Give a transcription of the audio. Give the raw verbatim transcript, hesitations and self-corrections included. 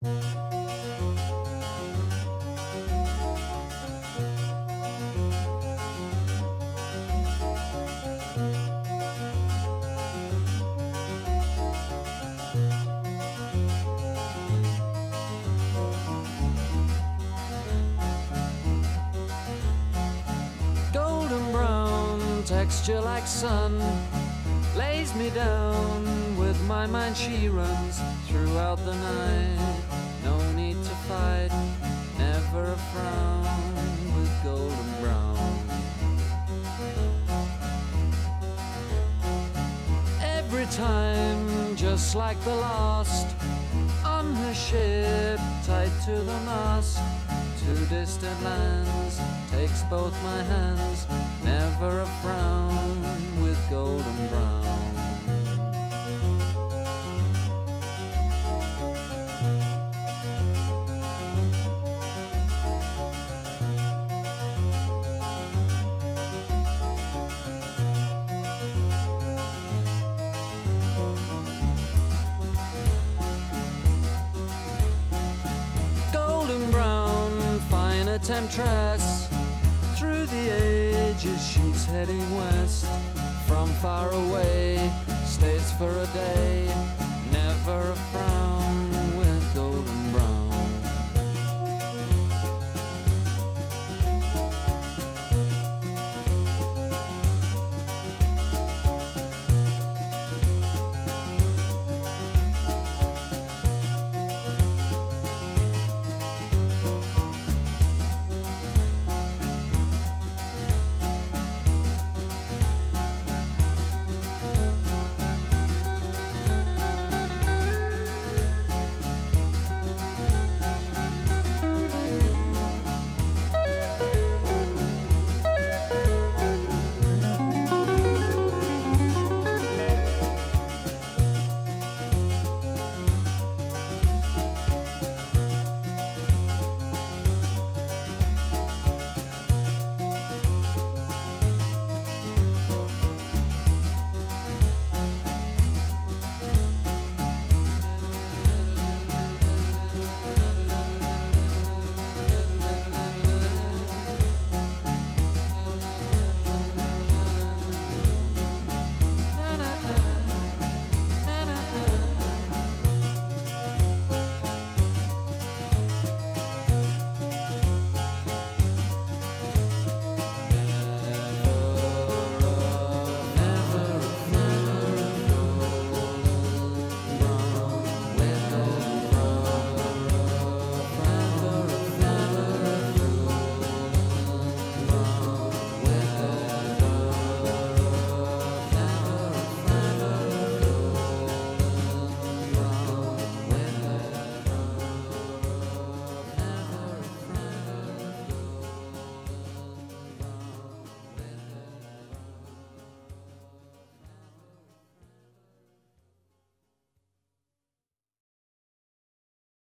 Texture like sun lays me down. With my mind she runs throughout the night. No need to fight, never a frown. With golden brown, every time just like the last. On her ship tied to the mast, to distant lands takes both my hands. Never a frown with golden brown. Golden brown, fine temptress. Through the ages she's heading west. From far away, stays for a day, never a frown.